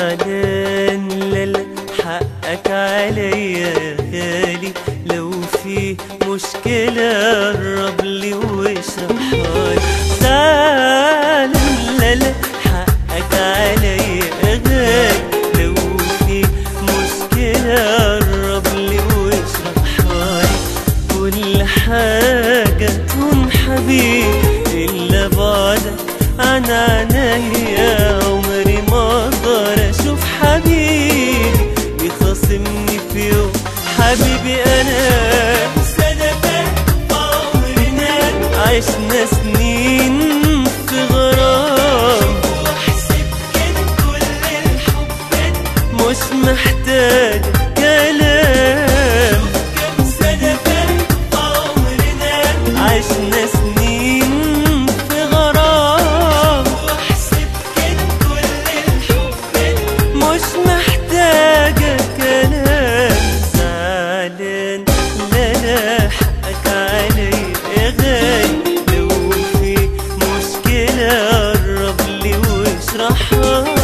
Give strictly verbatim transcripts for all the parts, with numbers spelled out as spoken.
زعلان لالا حقك عليا يا غالي، لو في مشكلة قرب لي واشرحها لي. زعلان لالا حقك عليا يا غالي، لو في مشكلة قرب لي واشرحها لي. كل حاجة تكون حبيبي إلا بعدك عن عينيا، عمري ما اقدر اشوف حبيبي بيخاصمني في يوم. حبيبي انا سنة فاتت عمرنا، عشنا سنين في غرام، واحسب كان كل الحب مش محتاج كلام. كم سنة فاتت عمرنا، عشنا سنين في غرام، واحسب كان كل الحب مش محتاجة كلام. زعلان لالا حقك عليا يا غالي، لو في مشكلة قرب لي واشرحها لي.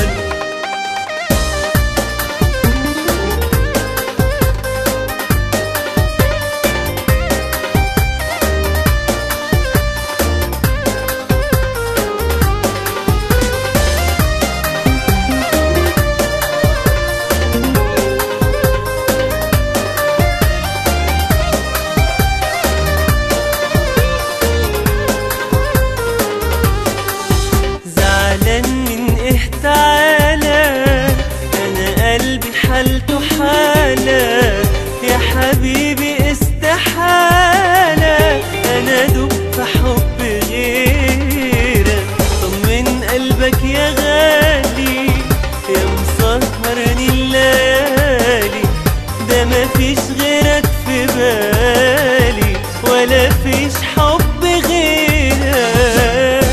تعالى أنا قلبي حالته حالة يا حبيبي، استحالة أنا دوب في حب غيرك. طمن قلبك يا غالي يا مسهرني الليالي، ده مفيش غيرك في بالي ولا فيش حب غيرك.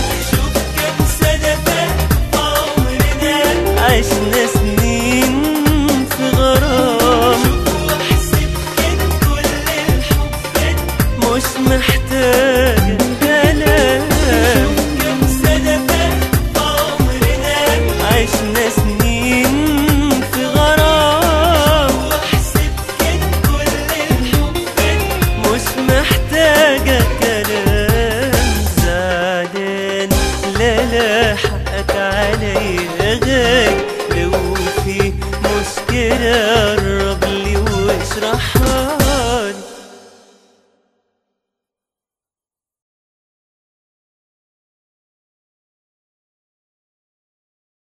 عشنا سنين في غرام، واحسب كان كل الحب مش محتاجة كلام. كم سنة فاتت عمرنا، عشنا سنين في غرام، واحسب كان كل الحب مش محتاجة كلام. زعلان لالا حقك عليا يا غالي، لو في مشكلة